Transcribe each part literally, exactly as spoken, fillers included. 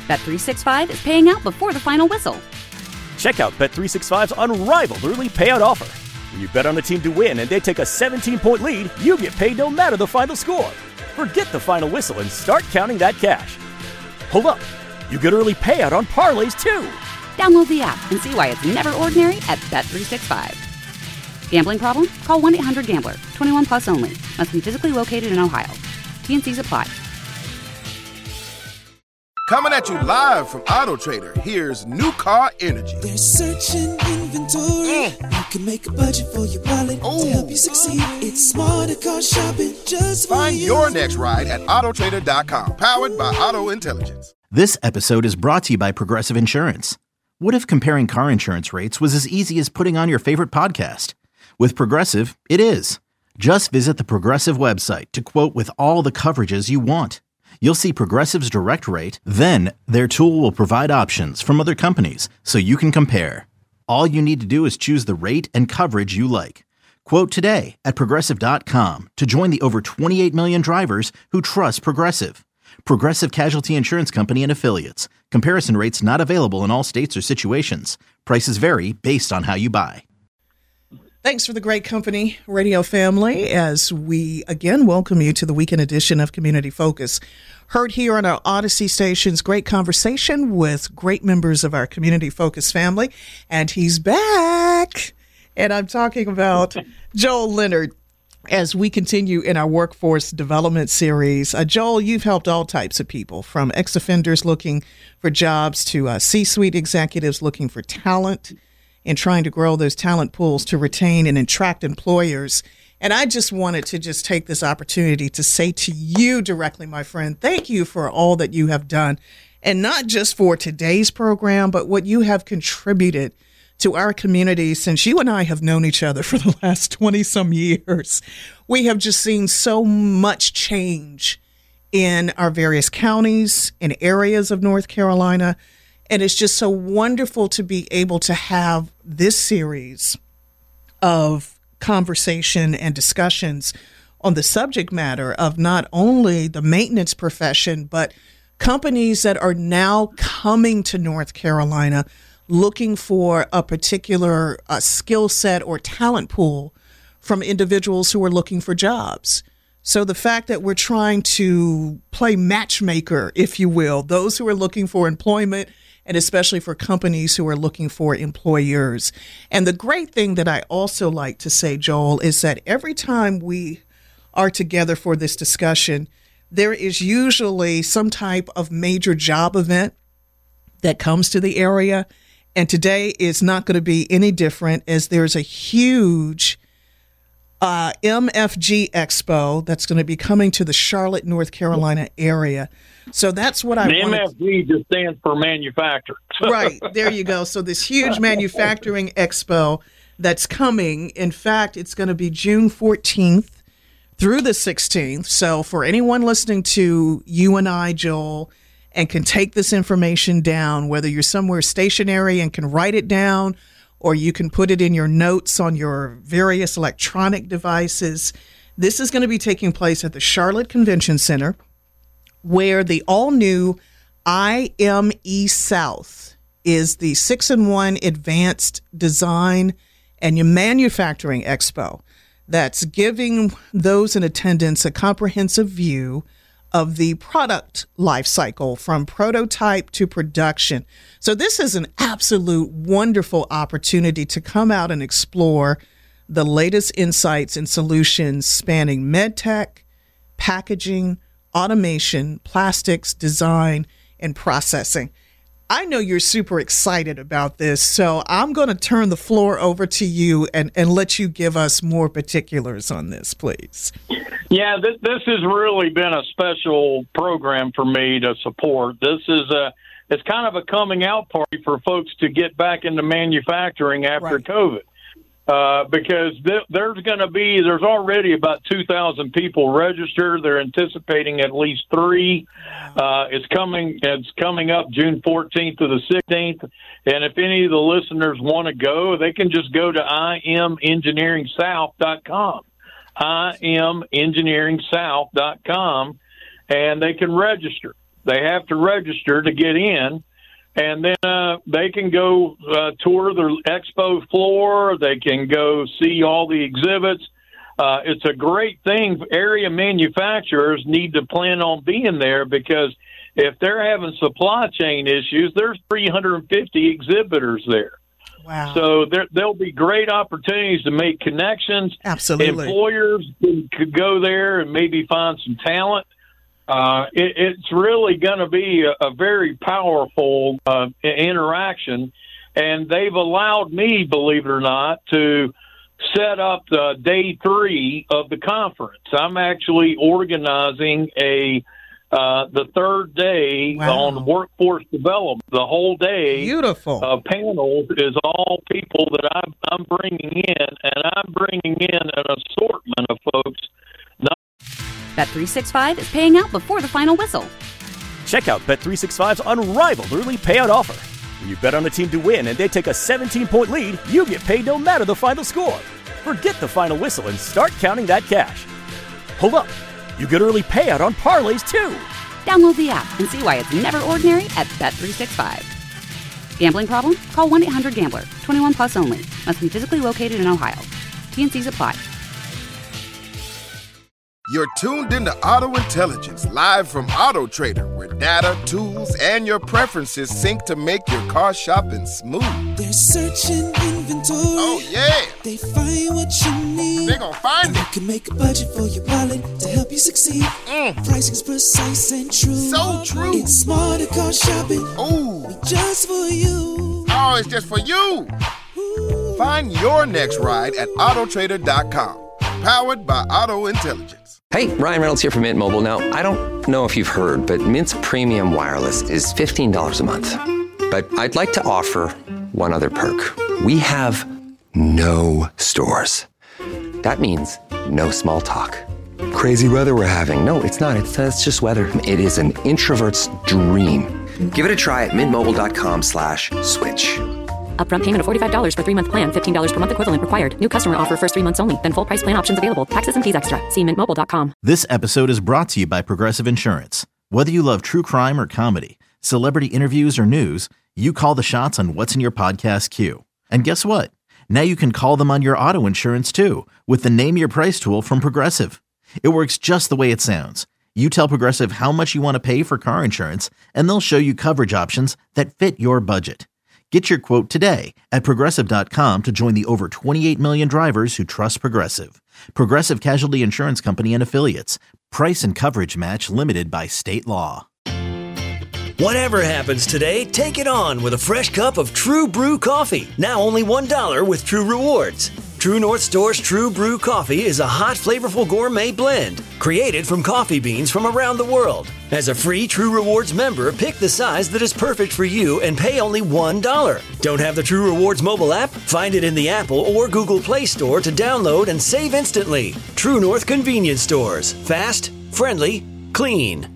Bet three sixty-five is paying out before the final whistle. Check out Bet three sixty-five's unrivaled early payout offer. When you bet on a team to win and they take a seventeen-point lead, you get paid no matter the final score. Forget the final whistle and start counting that cash. Hold up. You get early payout on parlays, too. Download the app and see why it's never ordinary at Bet three sixty-five. Gambling problem? Call one eight hundred gambler. twenty-one plus only. Must be physically located in Ohio. T N Cs apply. Coming at you live from Auto Trader, here's New Car Energy. They're searching inventory. Mm. You can make a budget for your wallet Ooh. To help you succeed. It's smarter car shopping just for Find you. your next ride at auto trader dot com. Powered by Auto Intelligence. This episode is brought to you by Progressive Insurance. What if comparing car insurance rates was as easy as putting on your favorite podcast? With Progressive, it is. Just visit the Progressive website to quote with all the coverages you want. You'll see Progressive's direct rate, then their tool will provide options from other companies so you can compare. All you need to do is choose the rate and coverage you like. Quote today at progressive dot com to join the over twenty-eight million drivers who trust Progressive. Progressive Casualty Insurance Company and Affiliates. Comparison rates not available in all states or situations. Prices vary based on how you buy. Thanks for the great company, radio family, as we again welcome you to the weekend edition of Community Focus. Heard here on our Odyssey stations, great conversation with great members of our Community Focus family. And he's back. And I'm talking about Joel Leonard as we continue in our workforce development series. Uh, Joel, you've helped all types of people, from ex-offenders looking for jobs to uh, C-suite executives looking for talent, and trying to grow those talent pools to retain and attract employers. And I just wanted to just take this opportunity to say to you directly, my friend, thank you for all that you have done. And not just for today's program, but what you have contributed to our community since you and I have known each other for the last twenty some years. We have just seen so much change in our various counties and areas of North Carolina. And it's just so wonderful to be able to have this series of conversation and discussions on the subject matter of not only the maintenance profession, but companies that are now coming to North Carolina looking for a particular uh, skill set or talent pool from individuals who are looking for jobs. So the fact that we're trying to play matchmaker, if you will, those who are looking for employment, and especially for companies who are looking for employers. And the great thing that I also like to say, Joel, is that every time we are together for this discussion, there is usually some type of major job event that comes to the area. And today is not going to be any different, as there's a huge uh, M F G Expo that's going to be coming to the Charlotte, North Carolina area. So that's what I the wanted. M F G just stands for manufacturing. Right. There you go. So this huge manufacturing expo that's coming. In fact, it's going to be June fourteenth through the sixteenth. So for anyone listening to you and I, Joel, and can take this information down, whether you're somewhere stationary and can write it down, or you can put it in your notes on your various electronic devices, this is going to be taking place at the Charlotte Convention Center, where the all-new I M E South is the six in one Advanced Design and Manufacturing Expo that's giving those in attendance a comprehensive view of the product life cycle from prototype to production. So this is an absolute wonderful opportunity to come out and explore the latest insights and solutions spanning medtech, packaging, automation, plastics, design, and processing. I know you're super excited about this, so I'm going to turn the floor over to you and, and let you give us more particulars on this, please. Yeah, this, this has really been a special program for me to support. This is a, it's kind of a coming out party for folks to get back into manufacturing after Right. COVID. Uh, because th- there's going to be, there's already about two thousand people registered. They're anticipating at least three. Uh, it's coming, it's coming up June fourteenth to the sixteenth. And if any of the listeners want to go, they can just go to I M engineering south dot com, I M engineering south dot com, and they can register. They have to register to get in, and then uh, they can go uh, tour the expo floor. They can go see all the exhibits. Uh, it's a great thing. Area manufacturers need to plan on being there, because if they're having supply chain issues, there's three hundred fifty exhibitors there. Wow. So there, there'll be great opportunities to make connections. Absolutely. Employers can, could go there and maybe find some talent. Uh, it, it's really going to be a, a very powerful uh, interaction. And they've allowed me, believe it or not, to set up the day three of the conference. I'm actually organizing a Uh, the third day wow. on workforce development. The whole day Beautiful. of panels is all people that I'm, I'm bringing in, and I'm bringing in an assortment of folks. Not- Bet three sixty-five is paying out before the final whistle. Check out Bet three sixty-five's unrivaled early payout offer. When you bet on a team to win and they take a seventeen-point lead, you get paid no matter the final score. Forget the final whistle and start counting that cash. Hold up. You get early payout on parlays, too. Download the app and see why it's never ordinary at Bet three sixty-five. Gambling problem? Call one eight hundred gambler. twenty-one plus only. Must be physically located in Ohio. T N Cs apply. You're tuned into Auto Intelligence, live from Auto Trader, where data, tools, and your preferences sync to make your car shopping smooth. They're searching inventory. Oh, yeah. They find what you need. They're gonna find and it. You can make a budget for your wallet to help you succeed. Mm. Pricing's precise and true. So true. It's smarter car shopping. Ooh. Just for you. Oh, it's just for you. Ooh. Find your next ride at auto trader dot com. Powered by Auto Intelligence. Hey, Ryan Reynolds here from Mint Mobile. Now, I don't know if you've heard, but Mint's premium wireless is fifteen dollars a month. But I'd like to offer one other perk. We have no stores. That means no small talk. Crazy weather we're having. No, it's not. It's, uh, it's just weather. It is an introvert's dream. Give it a try at mintmobile.com slash switch. Upfront payment of forty-five dollars for three-month plan. fifteen dollars per month equivalent required. New customer offer first three months only. Then full price plan options available. Taxes and fees extra. See mint mobile dot com. This episode is brought to you by Progressive Insurance. Whether you love true crime or comedy, celebrity interviews or news, you call the shots on what's in your podcast queue. And guess what? Now you can call them on your auto insurance too, with the Name Your Price tool from Progressive. It works just the way it sounds. You tell Progressive how much you want to pay for car insurance, and they'll show you coverage options that fit your budget. Get your quote today at Progressive dot com to join the over twenty-eight million drivers who trust Progressive. Progressive Casualty Insurance Company and Affiliates. Price and coverage match limited by state law. Whatever happens today, take it on with a fresh cup of True Brew coffee. Now only one dollar with True Rewards. True North Store's True Brew coffee is a hot, flavorful gourmet blend created from coffee beans from around the world. As a free True Rewards member, pick the size that is perfect for you and pay only one dollar. Don't have the True Rewards mobile app? Find it in the Apple or Google Play Store to download and save instantly. True North Convenience Stores. Fast, friendly, clean.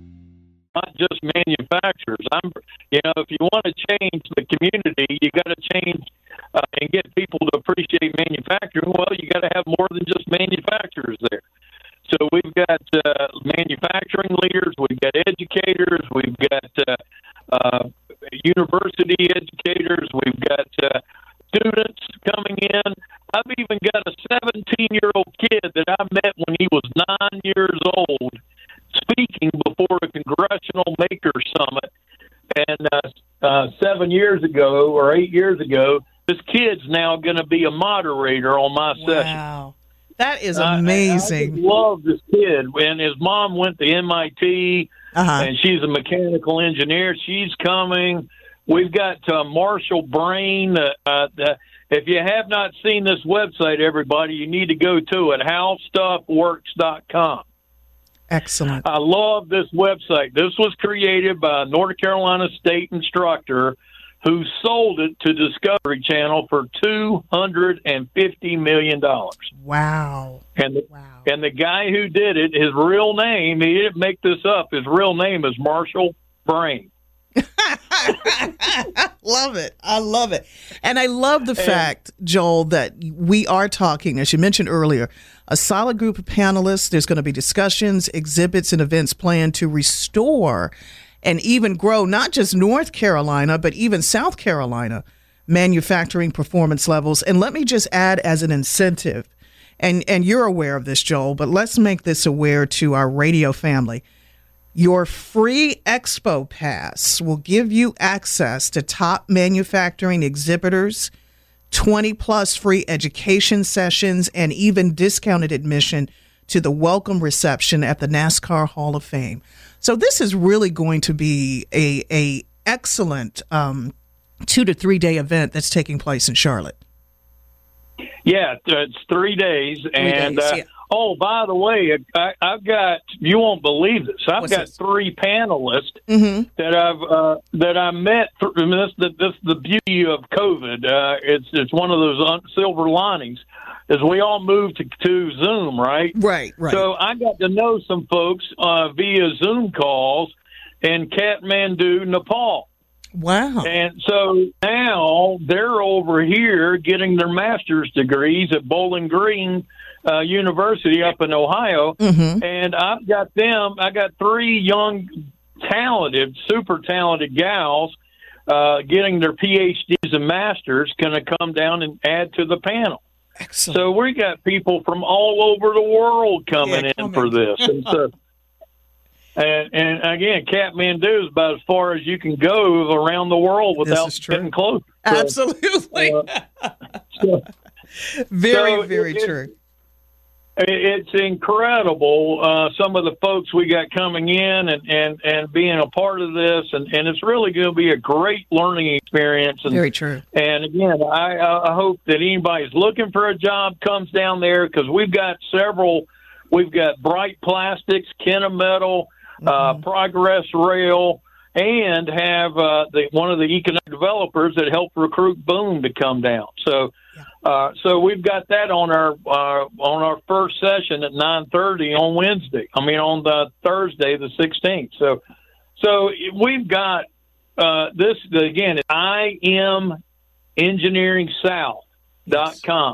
Not just manufacturers. I'm, you know, if you want to change the community, you got to change uh, and get people to appreciate manufacturing. Well, you got to have more than just manufacturers there. So we've got uh, manufacturing leaders, we've got educators, we've got uh, uh, university educators, we've got uh, students coming in. I've even got a seventeen-year-old kid that I met when he was nine years old, speaking before a congressional maker summit. And uh, uh, seven years ago or eight years ago, this kid's now going to be a moderator on my session. Wow. That is amazing. Uh, I just love this kid. And his mom went to M I T, uh-huh. and she's a mechanical engineer. She's coming. We've got uh, Marshall Brain. Uh, uh, the, if you have not seen this website, everybody, you need to go to it, how stuff works dot com. Excellent. I love this website. This was created by a North Carolina State instructor who sold it to Discovery Channel for two hundred fifty million dollars. Wow. And the, wow. and the guy who did it, his real name, he didn't make this up, his real name is Marshall Brain. Love it. I love it. And I love the and, fact, Joel, that we are talking, as you mentioned earlier, a solid group of panelists. There's going to be discussions, exhibits, and events planned to restore and even grow not just North Carolina, but even South Carolina manufacturing performance levels. And let me just add as an incentive, and, and you're aware of this, Joel, but let's make this aware to our radio family. Your free Expo Pass will give you access to top manufacturing exhibitors, twenty plus free education sessions, and even discounted admission to the welcome reception at the NASCAR Hall of Fame. So this is really going to be a, a excellent um, two to three day event that's taking place in Charlotte. Yeah, it's three days. Three and days, uh, yeah. Oh, by the way, I, I've got, you won't believe this, I've What's got this? three panelists Mm-hmm. that I've uh, that I met. Th- I mean, this, this, this the beauty of COVID. Uh, it's it's one of those un- silver linings, is we all moved to, to Zoom, right? Right, right. So I got to know some folks uh, via Zoom calls in Kathmandu, Nepal. Wow. And so now they're over here getting their master's degrees at Bowling Green uh, University up in Ohio. Mm-hmm. And I've got them, I got three young, talented, super talented gals uh, getting their P H Ds and masters going to come down and add to the panel. Excellent. So we got people from all over the world coming Yeah, in coming. for this. And so, And, and again, Kathmandu is about as far as you can go around the world without getting close. So, Absolutely. uh, so, very, so very it, true. It, it's incredible, uh, some of the folks we got coming in and, and, and being a part of this, and, and it's really going to be a great learning experience. And, Very true. And again, I, I hope that anybody's looking for a job comes down there, because we've got several. We've got Bright Plastics, Kennametal, Uh, Progress Rail, and have uh, the, one of the economic developers that helped recruit Boom to come down. So, uh, so we've got that on our uh, on our first session at nine thirty on Wednesday. I mean, on the Thursday, the sixteenth. So, so we've got uh, this again. It's I M engineering south dot com.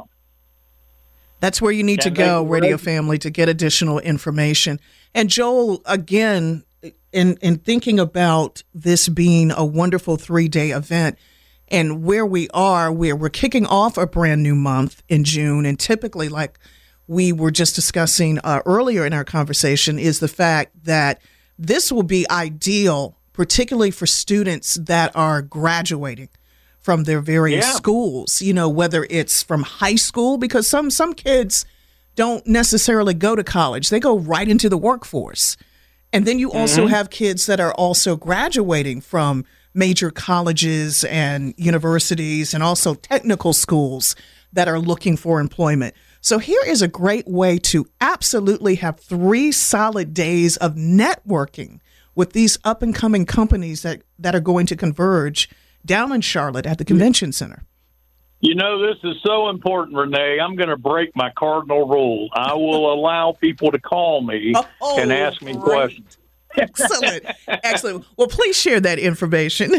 That's where you need to go, radio family, to get additional information. And Joel, again, in in thinking about this being a wonderful three-day event and where we are, where we're kicking off a brand new month in June, and typically, like we were just discussing uh, earlier in our conversation, is the fact that this will be ideal, particularly for students that are graduating from their various yeah. schools, you know, whether it's from high school, because some some kids don't necessarily go to college. They go right into the workforce. And then you also mm-hmm. have kids that are also graduating from major colleges and universities and also technical schools that are looking for employment. So here is a great way to absolutely have three solid days of networking with these up and coming companies that, that are going to converge down in Charlotte at the convention center. You know, this is so important, Renee. I'm going to break my cardinal rule. I will allow people to call me oh, and ask me great. questions. Excellent. Excellent. Well, please share that information.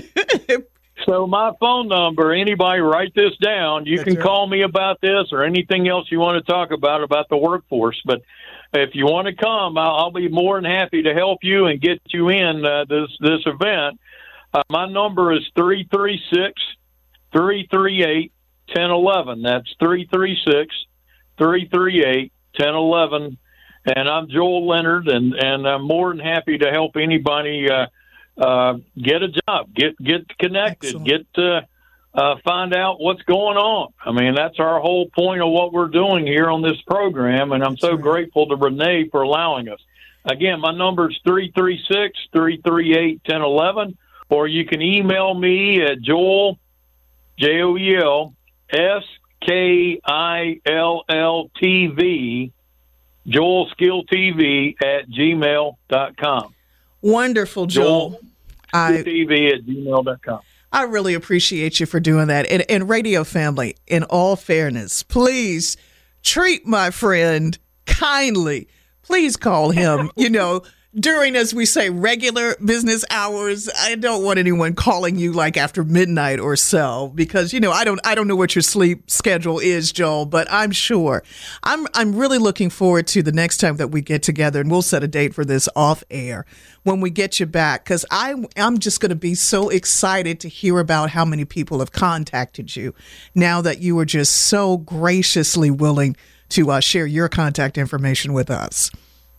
So my phone number, anybody write this down. You That's can right. call me about this or anything else you want to talk about, about the workforce. But if you want to come, I'll, I'll be more than happy to help you and get you in uh, this, this event. Uh, my number is three three six, three three eight, one oh one one. That's three three six, three three eight, one oh one one. And I'm Joel Leonard, and, and I'm more than happy to help anybody uh, uh, get a job, get get connected, Excellent. get uh, uh, find out what's going on. I mean, that's our whole point of what we're doing here on this program, and I'm so right. grateful to Renee for allowing us. Again, my number is three three six, three three eight, one oh one one, or you can email me at Joel, J O E L, S K I L L T V, Joel Skill T V at gmail dot com. Wonderful, Joel. Joel I, T V at gmail dot com. I really appreciate you for doing that. And, and radio family, in all fairness, please treat my friend kindly. Please call him, you know, during, as we say, regular business hours. I don't want anyone calling you like after midnight or so, because, you know, I don't I don't know what your sleep schedule is, Joel, but I'm sure. I'm I'm really looking forward to the next time that we get together, and we'll set a date for this off air when we get you back, because I I'm just going to be so excited to hear about how many people have contacted you now that you were just so graciously willing to uh, share your contact information with us.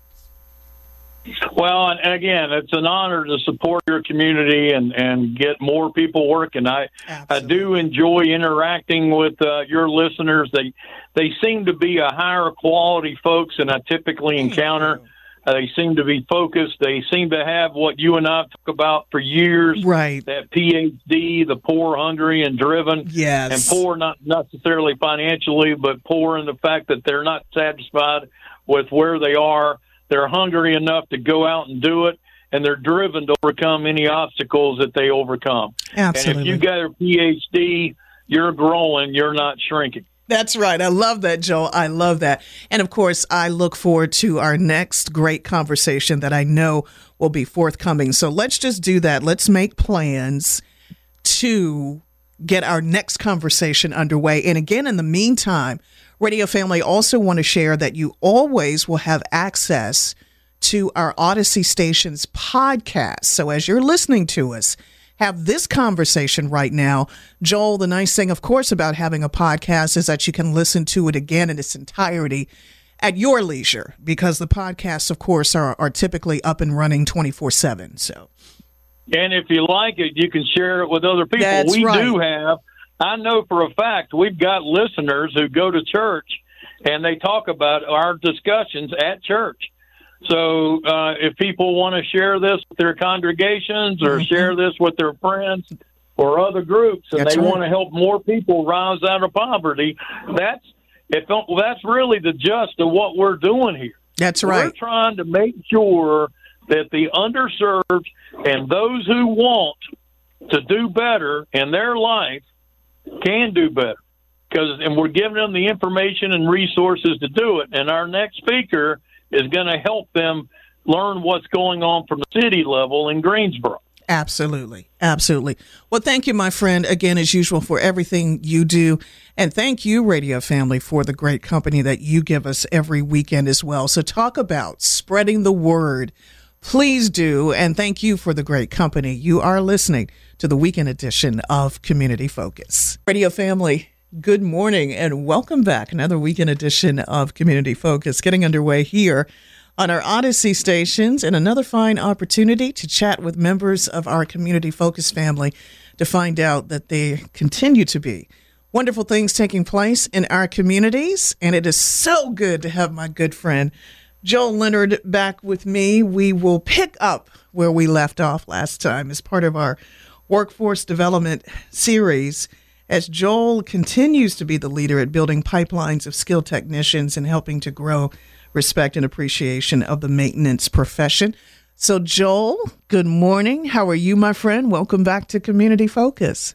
Well, and again, it's an honor to support your community and, and get more people working. I I do enjoy interacting with uh, your listeners. They they seem to be a higher quality folks than I typically encounter. Uh, they seem to be focused. They seem to have what you and I talk about for years. Right. That P H D, the poor, hungry, and driven. Yes. And poor not necessarily financially, but poor in the fact that they're not satisfied with where they are. They're hungry enough to go out and do it, and they're driven to overcome any obstacles that they overcome. Absolutely. And if you got a P H D, you're growing, you're not shrinking. That's right. I love that, Joel. I love that. And of course, I look forward to our next great conversation that I know will be forthcoming. So let's just do that. Let's make plans to get our next conversation underway. And again, in the meantime, Radio Family, also want to share that you always will have access to our Odyssey Station's podcast. So as you're listening to us, have this conversation right now. Joel, the nice thing, of course, about having a podcast is that you can listen to it again in its entirety at your leisure, because the podcasts, of course, are, are typically up and running twenty-four seven. So, and if you like it, you can share it with other people. That's we right. do have. I know for a fact we've got listeners who go to church and they talk about our discussions at church. So uh, if people want to share this with their congregations or mm-hmm. share this with their friends or other groups, and that's they right. want to help more people rise out of poverty, that's if that's really the gist of what we're doing here. That's right. We're trying to make sure that the underserved and those who want to do better in their life can do better, because and we're giving them the information and resources to do it. And our next speaker is going to help them learn what's going on from the city level in Greensboro. Absolutely. Absolutely. Well, thank you, my friend, again, as usual, for everything you do. And thank you, Radio Family, for the great company that you give us every weekend as well. So talk about spreading the word. Please do. And thank you for the great company. You are listening to the weekend edition of Community Focus. Radio Family, good morning and welcome back. Another weekend edition of Community Focus getting underway here on our Odyssey stations, and another fine opportunity to chat with members of our Community Focus family to find out that there continue to be wonderful things taking place in our communities. And it is so good to have my good friend Joel Leonard back with me. We will pick up where we left off last time as part of our workforce development series, as Joel continues to be the leader at building pipelines of skilled technicians and helping to grow respect and appreciation of the maintenance profession. So, Joel, good morning. How are you, my friend? Welcome back to Community Focus.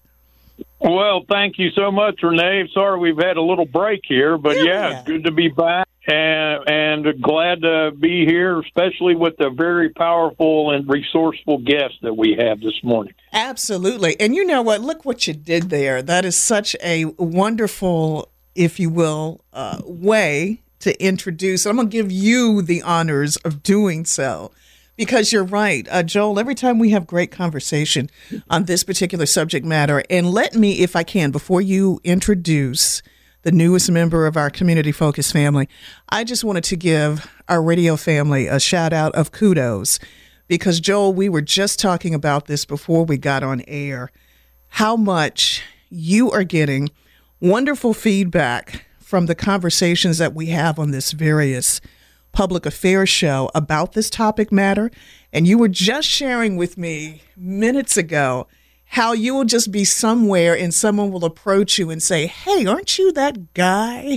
Well, thank you so much, Renee. Sorry we've had a little break here, but yeah, yeah it's good to be back and, and glad to be here, especially with the very powerful and resourceful guest that we have this morning. Absolutely. And you know what? Look what you did there. That is such a wonderful, if you will, uh, way to introduce. I'm going to give you the honors of doing so, because you're right. Uh, Joel, every time we have great conversation on this particular subject matter, and let me, if I can, before you introduce the newest member of our Community Focus family, I just wanted to give our radio family a shout out of kudos, because Joel, we were just talking about this before we got on air, how much you are getting wonderful feedback from the conversations that we have on this various public affairs show about this topic matter. And you were just sharing with me minutes ago how you will just be somewhere and someone will approach you and say, hey, aren't you that guy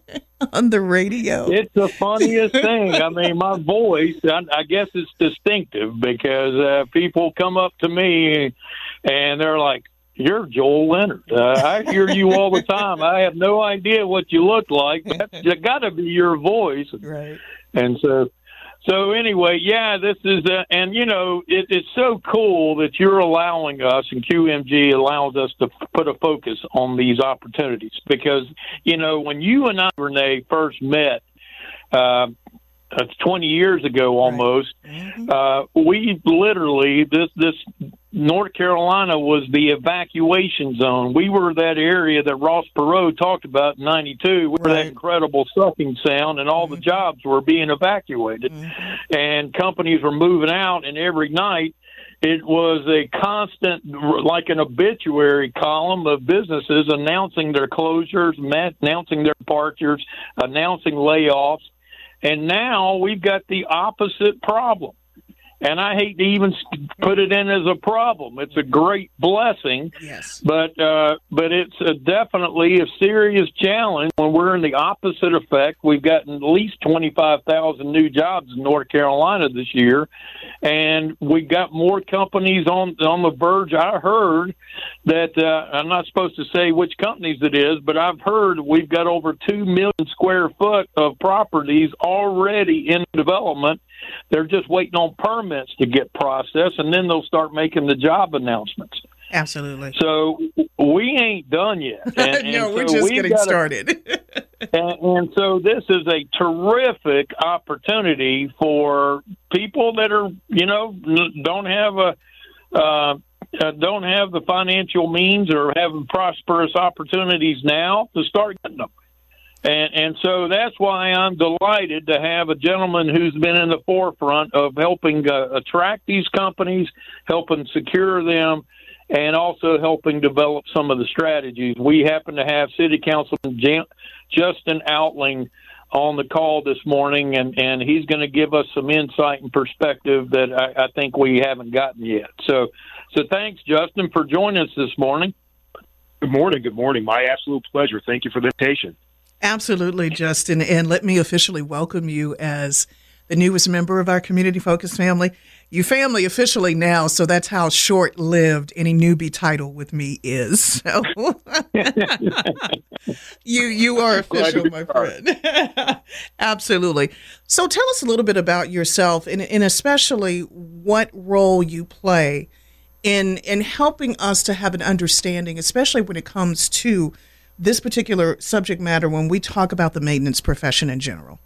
on the radio? It's the funniest thing. I mean, my voice, I, I guess it's distinctive, because uh, people come up to me and they're like, you're Joel Leonard. Uh, I hear you all the time. I have no idea what you look like, but you got to be your voice. Right. And so, So anyway, yeah, this is, uh, and you know, it, it's so cool that you're allowing us, and Q M G allows us to f- put a focus on these opportunities because, you know, when you and I, Renee, first met, uh, It's twenty years ago almost. Right. Mm-hmm. Uh, we literally, this, this North Carolina was the evacuation zone. We were that area that Ross Perot talked about in ninety-two. We were right. that incredible sucking sound, and all mm-hmm. the jobs were being evacuated. Mm-hmm. And companies were moving out, and every night it was a constant, like an obituary column of businesses announcing their closures, announcing their departures, announcing layoffs. And now we've got the opposite problem. And I hate to even put it in as a problem. It's a great blessing. Yes. But uh, but it's a definitely a serious challenge when we're in the opposite effect. We've gotten at least twenty-five thousand new jobs in North Carolina this year. And we've got more companies on, on the verge. I heard that, uh, I'm not supposed to say which companies it is, but I've heard we've got over two million square foot of properties already in development. They're just waiting on permits to get processed, and then they'll start making the job announcements. Absolutely. So we ain't done yet. And, no, and we're so just getting gotta, started. and, and so this is a terrific opportunity for people that are, you know, don't have a uh, uh, don't have the financial means or having prosperous opportunities now to start getting them. And, and so that's why I'm delighted to have a gentleman who's been in the forefront of helping uh, attract these companies, helping secure them, and also helping develop some of the strategies. We happen to have City Councilman Jan- Justin Outling on the call this morning, and, and he's going to give us some insight and perspective that I, I think we haven't gotten yet. So, so thanks, Justin, for joining us this morning. Good morning. Good morning. My absolute pleasure. Thank you for the invitation. Absolutely, Justin. And let me officially welcome you as the newest member of our Community Focus family. You family officially now, so that's how short-lived any newbie title with me is. So you you are official, my friend. Absolutely. So tell us a little bit about yourself and, and especially what role you play in in helping us to have an understanding, especially when it comes to this particular subject matter when we talk about the maintenance profession in general.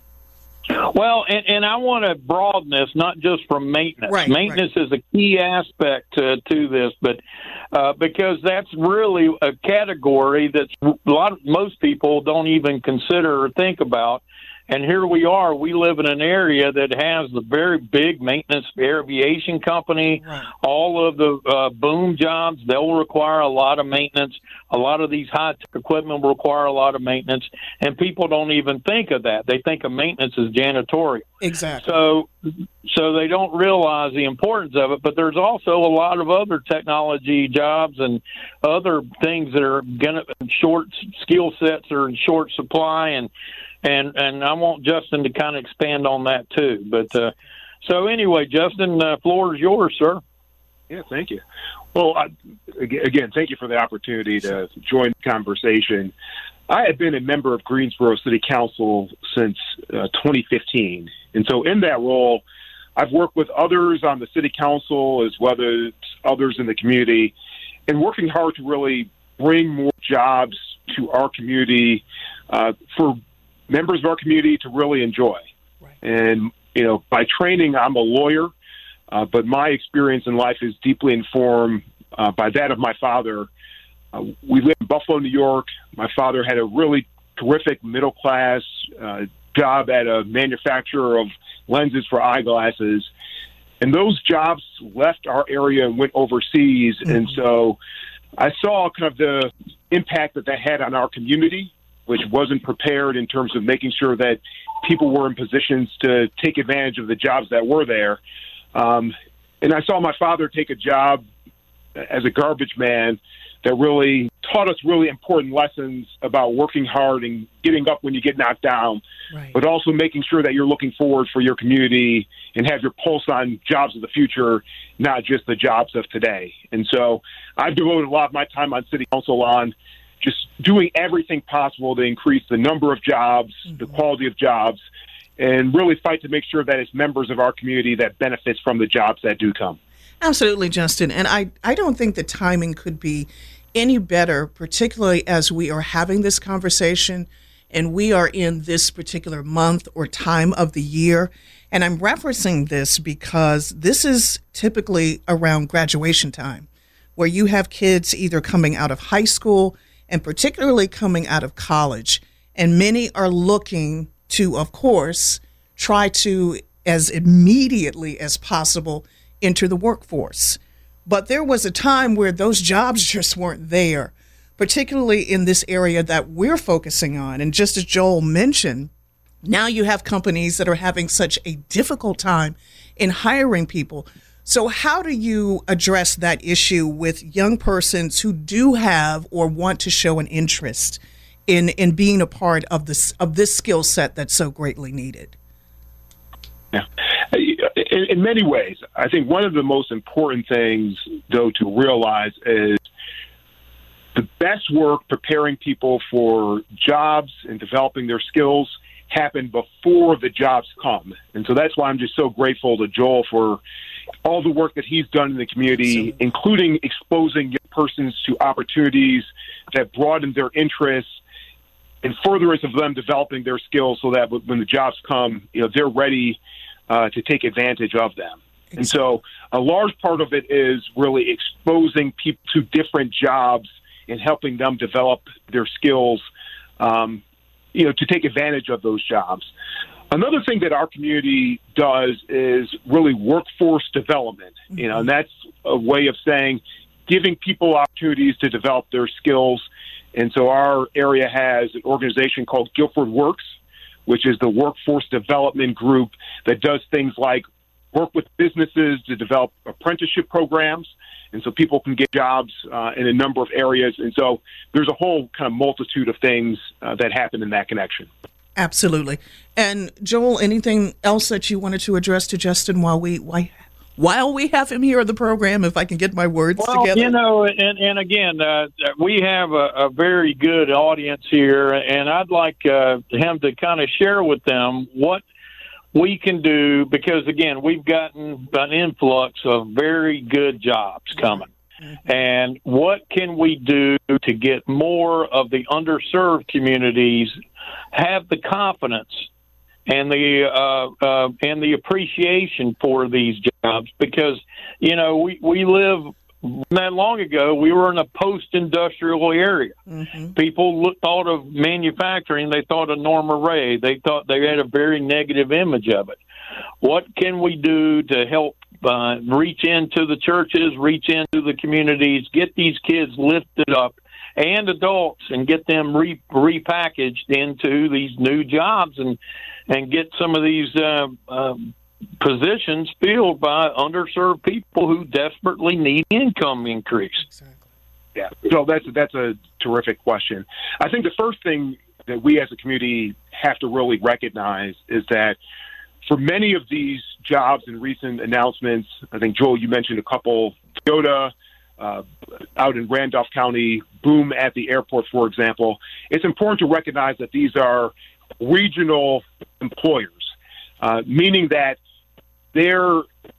Well, and, and I want to broaden this, not just from maintenance. Right, maintenance right. is a key aspect to, to this, but uh, because that's really a category that a lot of, most people don't even consider or think about. And here we are. We live in an area that has the very big maintenance aviation company. Right. All of the uh, boom jobs, they'll require a lot of maintenance. A lot of these high-tech equipment will require a lot of maintenance, and people don't even think of that. They think of maintenance as janitorial. Exactly. So, so they don't realize the importance of it. But there's also a lot of other technology jobs and other things that are going to short skill sets or in short supply, and And and I want Justin to kind of expand on that too. But uh, so anyway, Justin, the uh, floor is yours, sir. Yeah, thank you. Well, I, again, thank you for the opportunity to join the conversation. I have been a member of Greensboro City Council since uh, twenty fifteen. And so in that role, I've worked with others on the City Council as well as others in the community and working hard to really bring more jobs to our community uh, for members of our community to really enjoy. Right. And, you know, by training, I'm a lawyer, uh, but my experience in life is deeply informed uh, by that of my father. Uh, we live in Buffalo, New York. My father had a really terrific middle-class uh, job at a manufacturer of lenses for eyeglasses. And those jobs left our area and went overseas. Mm-hmm. And so I saw kind of the impact that that had on our community, which wasn't prepared in terms of making sure that people were in positions to take advantage of the jobs that were there. Um, and I saw my father take a job as a garbage man that really taught us really important lessons about working hard and getting up when you get knocked down, right. but also making sure that you're looking forward for your community and have your pulse on jobs of the future, not just the jobs of today. And so I've devoted a lot of my time on City Council on just doing everything possible to increase the number of jobs, mm-hmm. the quality of jobs, and really fight to make sure that it's members of our community that benefits from the jobs that do come. Absolutely, Justin. And I, I don't think the timing could be any better, particularly as we are having this conversation and we are in this particular month or time of the year. And I'm referencing this because this is typically around graduation time, where you have kids either coming out of high school and particularly coming out of college. And many are looking to, of course, try to, as immediately as possible, enter the workforce. But there was a time where those jobs just weren't there, particularly in this area that we're focusing on. And just as Joel mentioned, now you have companies that are having such a difficult time in hiring people. So how do you address that issue with young persons who do have or want to show an interest in, in being a part of this, of this skill set that's so greatly needed? Yeah. In, in many ways, I think one of the most important things, though, to realize is the best work preparing people for jobs and developing their skills happen before the jobs come. And so that's why I'm just so grateful to Joel for all the work that he's done in the community, Absolutely. including exposing young persons to opportunities that broaden their interests and furtherance of them developing their skills so that when the jobs come, you know, they're ready uh, to take advantage of them. Exactly. And so a large part of it is really exposing people to different jobs and helping them develop their skills, um, you know, to take advantage of those jobs. Another thing that our community does is really workforce development, mm-hmm. you know, and that's a way of saying giving people opportunities to develop their skills. And so our area has an organization called Guilford Works, which is the workforce development group that does things like work with businesses to develop apprenticeship programs. And so people can get jobs uh, in a number of areas. And so there's a whole kind of multitude of things uh, that happen in that connection. Absolutely. And Joel, anything else that you wanted to address to Justin while we why, while we have him here on the program, if I can get my words well, together? You know, and, and again, uh, we have a, a very good audience here, and I'd like uh, him to kind of share with them what we can do, because, again, we've gotten an influx of very good jobs coming. Mm-hmm. And what can we do to get more of the underserved communities have the confidence and the uh, uh, and the appreciation for these jobs? Because, you know, we, we live not long ago, we were in a post-industrial area. Mm-hmm. People look, thought of manufacturing, they thought of Norma Ray. They thought they had a very negative image of it. What can we do to help uh, reach into the churches, reach into the communities, get these kids lifted up, and adults, and get them re- repackaged into these new jobs, and and get some of these uh, uh, positions filled by underserved people who desperately need income increase? Exactly. Yeah, so that's that's a terrific question. I think the first thing that we as a community have to really recognize is that for many of these jobs and recent announcements, I think, Joel, you mentioned a couple, Toyota, uh, out in Randolph County, Boom at the airport, for example, it's important to recognize that these are regional employers, uh, meaning that there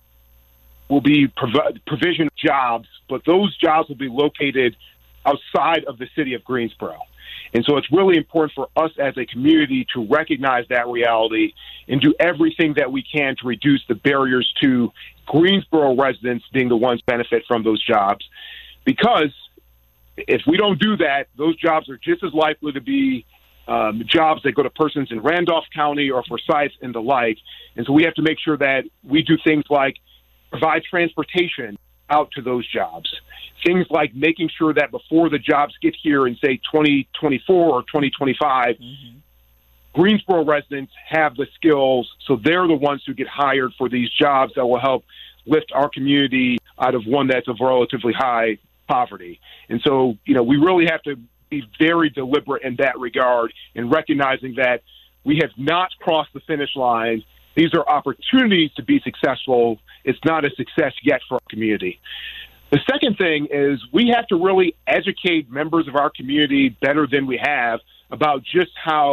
will be prov- provision of jobs, but those jobs will be located outside of the city of Greensboro. And so it's really important for us as a community to recognize that reality and do everything that we can to reduce the barriers to Greensboro residents being the ones benefit from those jobs. Because if we don't do that, those jobs are just as likely to be um, jobs that go to persons in Randolph County or Forsyth and the like. And so we have to make sure that we do things like provide transportation out to those jobs. Things like making sure that before the jobs get here in, say, twenty twenty-four or twenty twenty-five, mm-hmm. Greensboro residents have the skills, so they're the ones who get hired for these jobs that will help lift our community out of one that's of relatively high poverty. And so, you know, we really have to be very deliberate in that regard in recognizing that we have not crossed the finish line. These are opportunities to be successful. It's not a success yet for our community. The second thing is we have to really educate members of our community better than we have about just how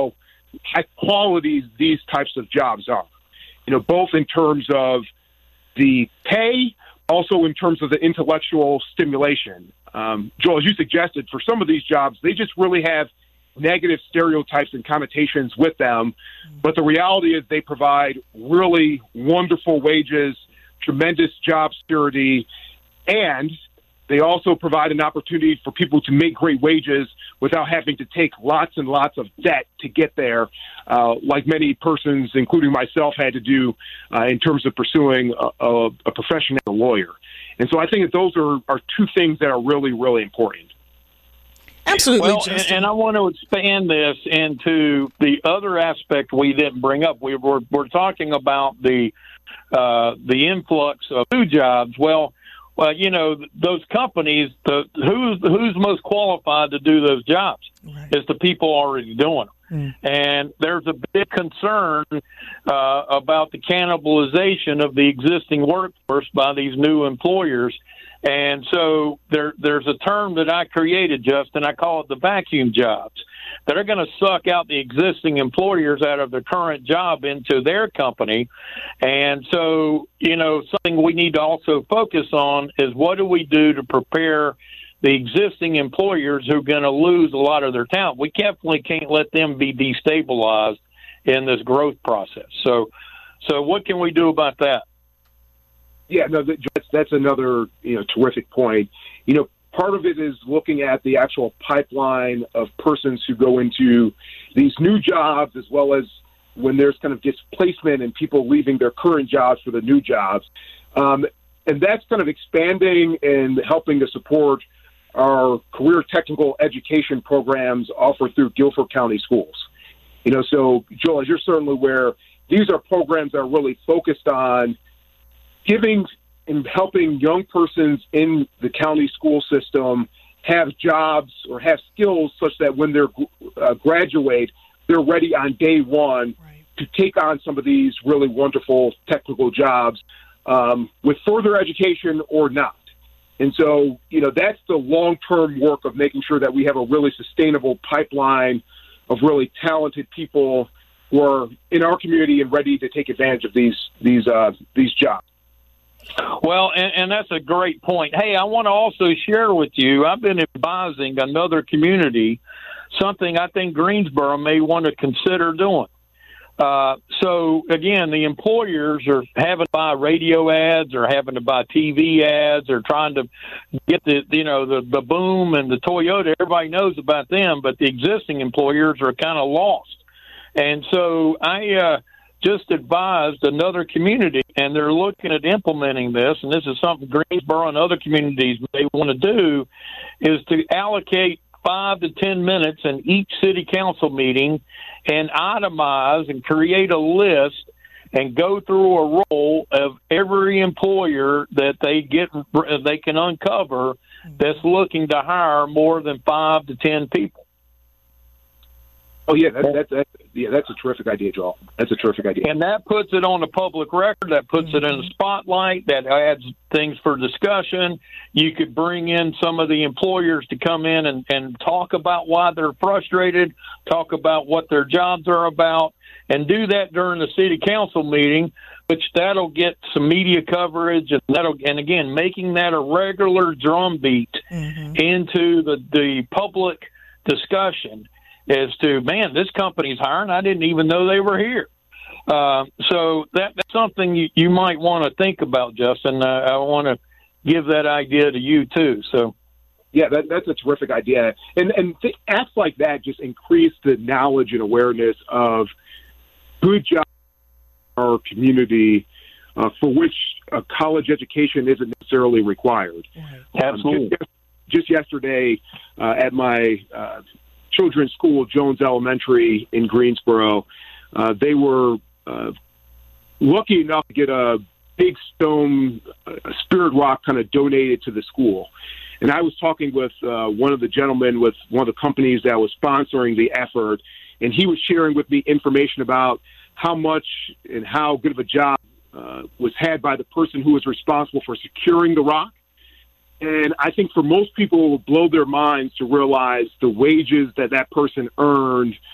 high quality these types of jobs are. You know, both in terms of the pay, also in terms of the intellectual stimulation. Um, Joel, as you suggested, for some of these jobs, they just really have negative stereotypes and connotations with them. But the reality is they provide really wonderful wages, tremendous job security, and they also provide an opportunity for people to make great wages without having to take lots and lots of debt to get there, uh, like many persons, including myself, had to do uh, in terms of pursuing a, a, a profession as a lawyer. And so I think that those are, are two things that are really, really important. Absolutely. Well, and, and I want to expand this into the other aspect we didn't bring up. We were we're talking about the uh, the influx of new jobs. Well, well, you know, those companies, the who's who's most qualified to do those jobs right. is the people already doing them. Mm. And there's a big concern uh, about the cannibalization of the existing workforce by these new employers. And so there, there's a term that I created, Justin. I call it the vacuum jobs, that are going to suck out the existing employers out of their current job into their company. And so, you know, something we need to also focus on is what do we do to prepare the existing employers who are going to lose a lot of their talent. We definitely can't let them be destabilized in this growth process. So, so what can we do about that? Yeah, no, that's, that's another, you know, terrific point. You know, part of it is looking at the actual pipeline of persons who go into these new jobs, as well as when there's kind of displacement and people leaving their current jobs for the new jobs. Um, and that's kind of expanding and helping to support our career technical education programs offered through Guilford County Schools. You know, so, Joel, as you're certainly aware, these are programs that are really focused on giving and helping young persons in the county school system have jobs or have skills such that when they're uh, graduate, they're ready on day one right. to take on some of these really wonderful technical jobs um, with further education or not. And so, you know, that's the long-term work of making sure that we have a really sustainable pipeline of really talented people who are in our community and ready to take advantage of these these uh, these jobs. Well, and, and that's a great point. Hey, I want to also share with you, I've been advising another community, something I think Greensboro may want to consider doing. Uh, so, again, the employers are having to buy radio ads or having to buy T V ads or trying to get the, you know, the, the Boom and the Toyota. Everybody knows about them, but the existing employers are kind of lost. And so I uh, just advised another community, and they're looking at implementing this, and this is something Greensboro and other communities may want to do, is to allocate five to ten minutes in each city council meeting and itemize and create a list and go through a roll of every employer that they get they can uncover that's looking to hire more than five to ten people. Oh yeah, that, that, that, yeah, that's a terrific idea, Joel. That's a terrific idea. And that puts it on the public record. That puts mm-hmm. it in the spotlight. That adds things for discussion. You could bring in some of the employers to come in and, and talk about why they're frustrated, talk about what their jobs are about, and do that during the city council meeting, which that'll get some media coverage, and that'll, and again, making that a regular drumbeat mm-hmm. into the, the public discussion as to, man, this company's hiring. I didn't even know they were here. Uh, so that, that's something you, you might want to think about, Justin. Uh, I want to give that idea to you, too. So, yeah, that, that's a terrific idea. And, and th- acts like that just increase the knowledge and awareness of good jobs in our community uh, for which a college education isn't necessarily required. Absolutely. Um, just, just yesterday uh, at my uh, children's school, Jones Elementary in Greensboro, uh, they were uh, lucky enough to get a big stone, a Spirit Rock kind of donated to the school. And I was talking with uh, one of the gentlemen with one of the companies that was sponsoring the effort, and he was sharing with me information about how much and how good of a job uh, was had by the person who was responsible for securing the rock. And I think for most people, it will blow their minds to realize the wages that that person earned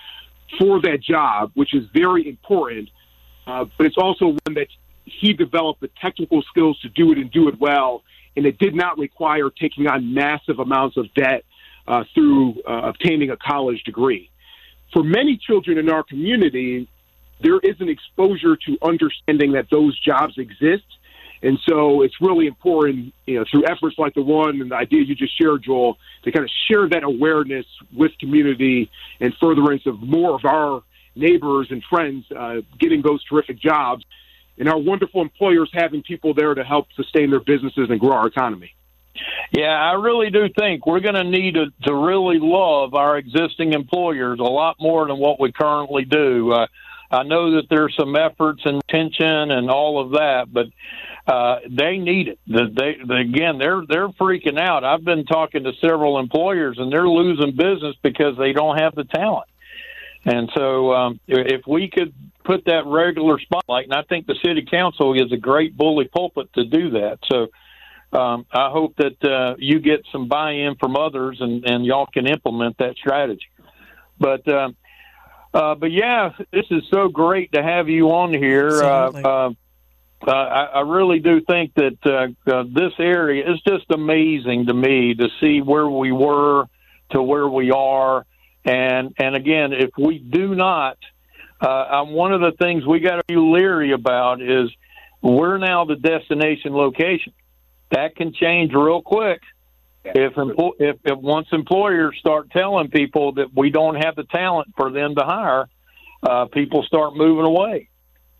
for that job, which is very important. Uh, but it's also one that he developed the technical skills to do it and do it well. And it did not require taking on massive amounts of debt uh, through uh, obtaining a college degree. For many children in our community, there is an exposure to understanding that those jobs exist. And so it's really important, you know, through efforts like the one and the idea you just shared, Joel, to kind of share that awareness with community and furtherance of more of our neighbors and friends uh, getting those terrific jobs, and our wonderful employers having people there to help sustain their businesses and grow our economy. Yeah, I really do think we're going to need to, to really love our existing employers a lot more than what we currently do. Uh, I know that there's some efforts and tension and all of that, but uh, they need it. The, they, they, again, they're they're freaking out. I've been talking to several employers, and they're losing business because they don't have the talent. And so um, if we could put that regular spotlight, and I think the city council is a great bully pulpit to do that. So um, I hope that uh, you get some buy-in from others, and, and y'all can implement that strategy. But uh, uh, but yeah, this is so great to have you on here. Uh, uh, uh, I, I really do think that uh, uh, this area is just amazing to me to see where we were to where we are. And and again, if we do not, uh, one of the things we got to be leery about is we're now the destination location. That can change real quick. If, if if once employers start telling people that we don't have the talent for them to hire, uh, people start moving away.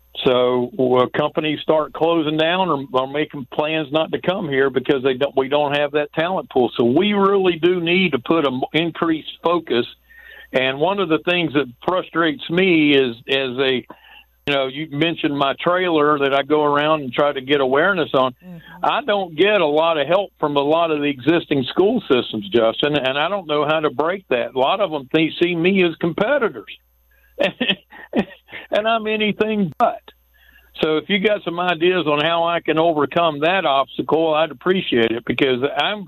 So uh, companies start closing down or, or making plans not to come here because they don't. We don't have that talent pool. So we really do need to put an increased focus. And one of the things that frustrates me is, as a, you know, you mentioned my trailer that I go around and try to get awareness on. Mm-hmm. I don't get a lot of help from a lot of the existing school systems, Justin, and I don't know how to break that. A lot of them they see me as competitors, and I'm anything but. So if you got some ideas on how I can overcome that obstacle, I'd appreciate it, because I'm,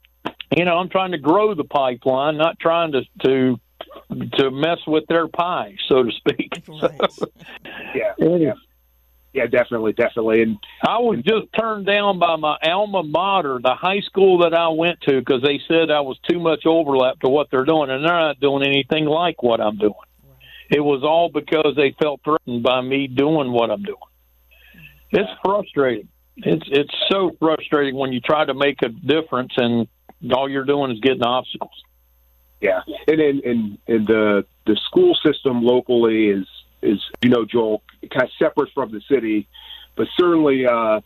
you know, I'm trying to grow the pipeline, not trying to to. to mess with their pie, so to speak. Right. So, yeah, yeah, yeah, definitely, definitely. And I was just turned down by my alma mater, the high school that I went to, because they said I was too much overlap to what they're doing, and they're not doing anything like what I'm doing. Right. It was all because they felt threatened by me doing what I'm doing. It's yeah. frustrating. It's it's so frustrating when you try to make a difference and all you're doing is getting obstacles. Yeah, and and, and, and the the school system locally is, is, you know, Joel, kind of separate from the city, but certainly uh,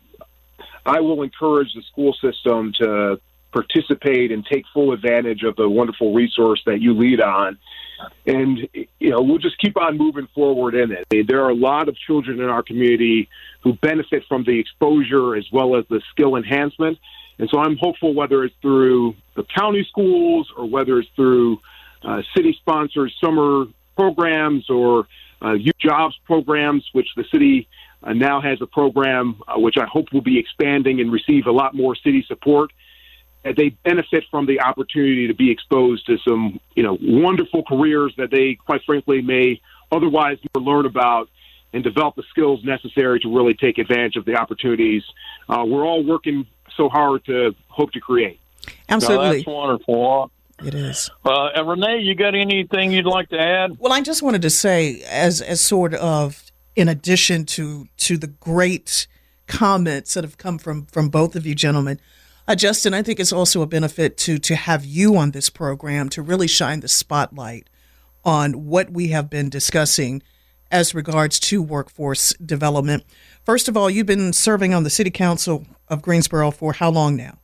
I will encourage the school system to participate and take full advantage of the wonderful resource that you lead on. And, you know, we'll just keep on moving forward in it. There are a lot of children in our community who benefit from the exposure as well as the skill enhancement. And so I'm hopeful, whether it's through the county schools or whether it's through uh, city-sponsored summer programs or uh, youth jobs programs, which the city uh, now has a program uh, which I hope will be expanding and receive a lot more city support, that they benefit from the opportunity to be exposed to some, you know, wonderful careers that they, quite frankly, may otherwise never learn about, and develop the skills necessary to really take advantage of the opportunities uh, we're all working so hard to hope to create. Absolutely. No, that's wonderful. It is. Uh, and Renee, you got anything you'd like to add? Well, I just wanted to say, as as sort of in addition to to the great comments that have come from from both of you gentlemen, uh, Justin, I think it's also a benefit to to have you on this program to really shine the spotlight on what we have been discussing as regards to workforce development. First of all, you've been serving on the City Council of Greensboro for how long now?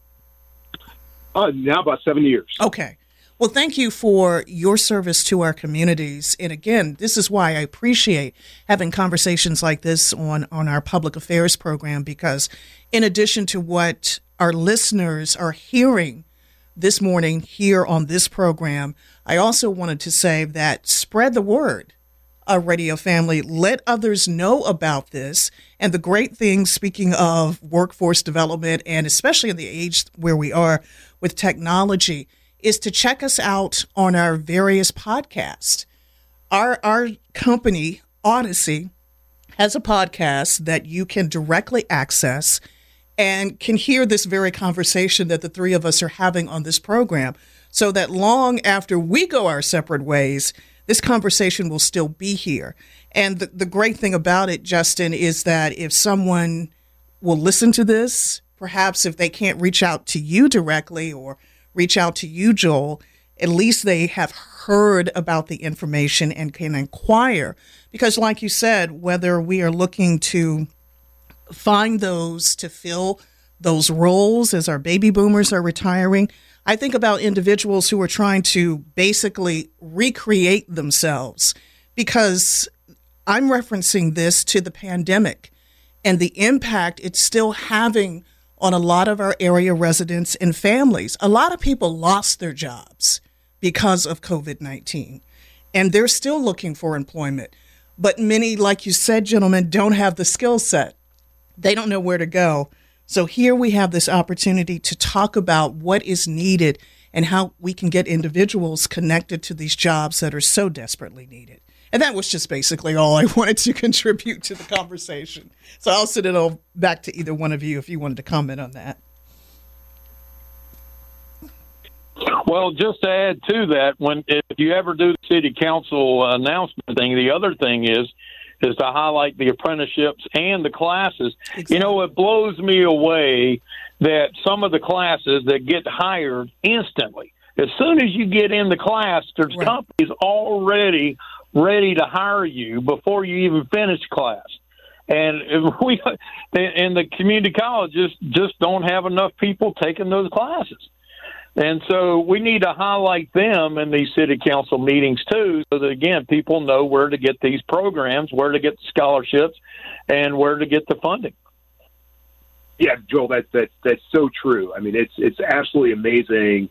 Uh, now about seven years. Okay. Well, thank you for your service to our communities. And again, this is why I appreciate having conversations like this on, on our public affairs program, because in addition to what our listeners are hearing this morning here on this program, I also wanted to say that spread the word. Uh, radio family, let others know about this and the great things, speaking of workforce development, and especially in the age where we are with technology, is to check us out on our various podcasts. our our company, Odyssey, has a podcast that you can directly access and can hear this very conversation that the three of us are having on this program, so that long after we go our separate ways, this conversation will still be here. And the, the great thing about it, Justin, is that if someone will listen to this, perhaps if they can't reach out to you directly or reach out to you, Joel, at least they have heard about the information and can inquire. Because like you said, whether we are looking to find those to fill those roles as our baby boomers are retiring, I think about individuals who are trying to basically recreate themselves, because I'm referencing this to the pandemic and the impact it's still having on a lot of our area residents and families. A lot of people lost their jobs because of COVID nineteen, and they're still looking for employment. But many, like you said, gentlemen, don't have the skill set. They don't know where to go. So here we have this opportunity to talk about what is needed and how we can get individuals connected to these jobs that are so desperately needed. And that was just basically all I wanted to contribute to the conversation. So I'll send it all back to either one of you if you wanted to comment on that. Well, just to add to that, when if you ever do the city council announcement thing, the other thing is is to highlight the apprenticeships and the classes. Exactly. You know, it blows me away that some of the classes that get hired instantly, as soon as you get in the class, there's right. companies already ready to hire you before you even finish class. And we and the community colleges just don't have enough people taking those classes. And so we need to highlight them in these city council meetings too, so that, again, people know where to get these programs, where to get the scholarships, and where to get the funding. Yeah, Joel, that, that, that's so true. I mean, it's it's absolutely amazing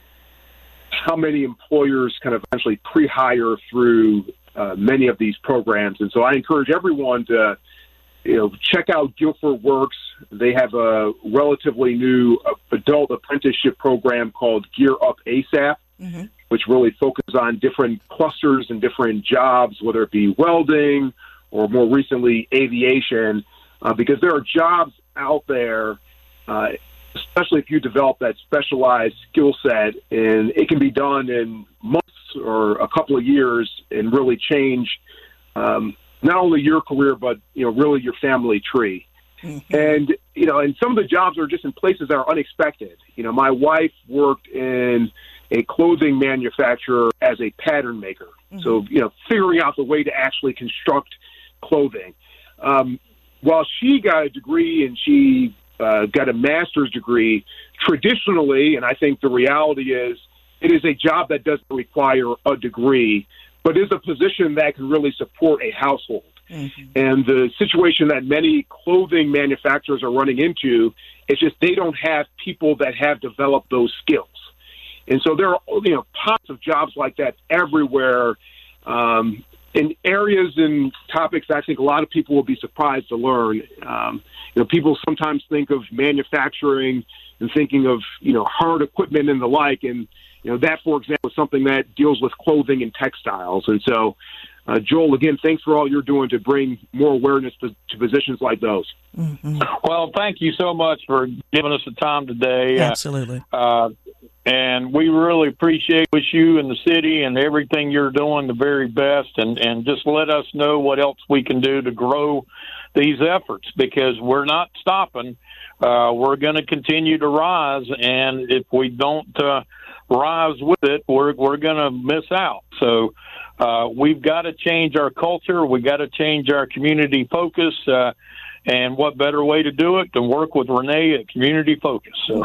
how many employers kind of eventually pre-hire through uh, many of these programs. And so I encourage everyone to, you know, check out Guilford Works. They have a relatively new adult apprenticeship program called Gear Up ASAP, mm-hmm. which really focuses on different clusters and different jobs, whether it be welding or more recently aviation, uh, because there are jobs out there, uh, especially if you develop that specialized skill set, and it can be done in months or a couple of years and really change um, not only your career, but, you know, really your family tree. Mm-hmm. And, you know, and some of the jobs are just in places that are unexpected. You know, my wife worked in a clothing manufacturer as a pattern maker. Mm-hmm. So, you know, figuring out the way to actually construct clothing. Um, while she got a degree and she uh, got a master's degree, traditionally, and I think the reality is, it is a job that doesn't require a degree, but is a position that can really support a household. Mm-hmm. And the situation that many clothing manufacturers are running into is just they don't have people that have developed those skills. And so there are, you know, pockets of jobs like that everywhere, um, in areas and topics I think a lot of people will be surprised to learn. Um, you know, people sometimes think of manufacturing and thinking of, you know, hard equipment and the like. And, you know, that, for example, is something that deals with clothing and textiles. And so, uh, Joel, again, thanks for all you're doing to bring more awareness to, to positions like those. Mm-hmm. Well, thank you so much for giving us the time today. Absolutely. Uh, uh, and we really appreciate wish you and the city and everything you're doing the very best. And, and just let us know what else we can do to grow these efforts, because we're not stopping. Uh, we're going to continue to rise. And if we don't uh, rise with it, we're, we're going to miss out. So uh, we've got to change our culture. We got to change our community focus. Uh, And what better way to do it than work with Renee at Community Focus. So.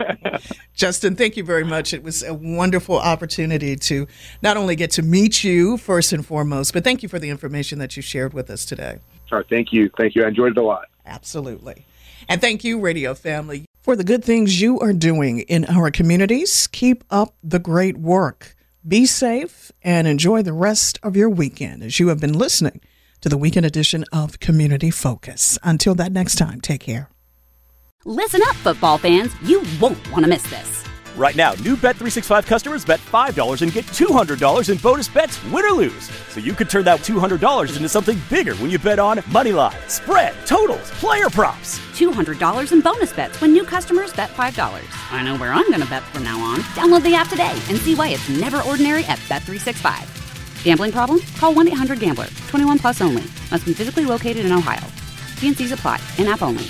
Justin, thank you very much. It was a wonderful opportunity to not only get to meet you first and foremost, but thank you for the information that you shared with us today. All right, thank you. Thank you. I enjoyed it a lot. Absolutely. And thank you, radio family, for the good things you are doing in our communities. Keep up the great work. Be safe and enjoy the rest of your weekend as you have been listening to the weekend edition of Community Focus. Until that next time, take care. Listen up, football fans. You won't want to miss this. Right now, new Bet three sixty-five customers bet five dollars and get two hundred dollars in bonus bets, win or lose. So you could turn that two hundred dollars into something bigger when you bet on money line, spread, totals, player props. two hundred dollars in bonus bets when new customers bet five dollars. I know where I'm going to bet from now on. Download the app today and see why it's never ordinary at Bet three sixty-five. Gambling problem? Call one eight hundred gambler. twenty-one plus only. Must be physically located in Ohio. T N Cs apply. In-app only.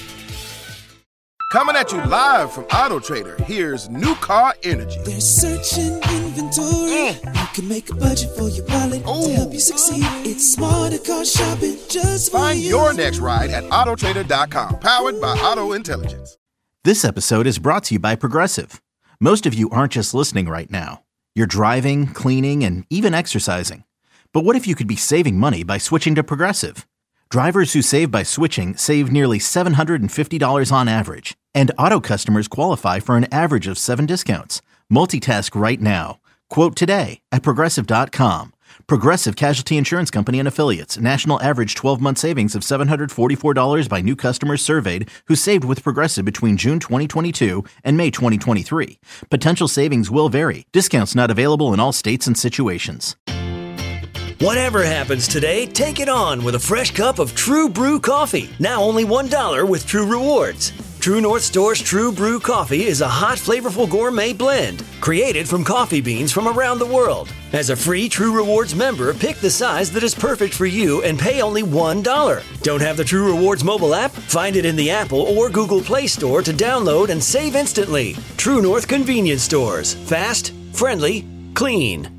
Coming at you live from Auto Trader, here's New Car Energy. They're searching inventory. Mm. You can make a budget for your wallet Ooh. To help you succeed. It's smarter car shopping just for Find you. your next ride at auto trader dot com. Powered by Auto Intelligence. This episode is brought to you by Progressive. Most of you aren't just listening right now. You're driving, cleaning, and even exercising. But what if you could be saving money by switching to Progressive? Drivers who save by switching save nearly seven hundred fifty dollars on average. And auto customers qualify for an average of seven discounts. Multitask right now. Quote today at Progressive dot com. Progressive Casualty Insurance Company and Affiliates. National average twelve-month savings of seven hundred forty-four dollars by new customers surveyed who saved with Progressive between June twenty twenty-two and May twenty twenty-three. Potential savings will vary. Discounts not available in all states and situations. Whatever happens today, take it on with a fresh cup of True Brew coffee. Now only one dollar with True Rewards. True North Store's True Brew coffee is a hot, flavorful gourmet blend created from coffee beans from around the world. As a free True Rewards member, pick the size that is perfect for you and pay only one dollar. Don't have the True Rewards mobile app? Find it in the Apple or Google Play Store to download and save instantly. True North Convenience Stores. Fast, friendly, clean.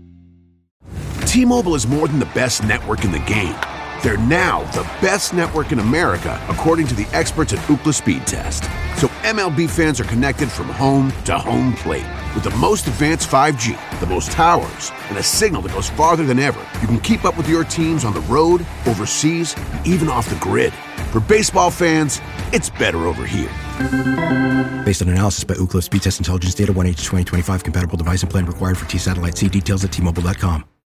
T-Mobile is more than the best network in the game. They're now the best network in America, according to the experts at Ookla Speed Test. So M L B fans are connected from home to home plate. With the most advanced five G, the most towers, and a signal that goes farther than ever, you can keep up with your teams on the road, overseas, and even off the grid. For baseball fans, it's better over here. Based on analysis by Ookla Speed Test Intelligence Data, one H twenty twenty-five compatible device and plan required for T-Satellite. See details at T Mobile dot com.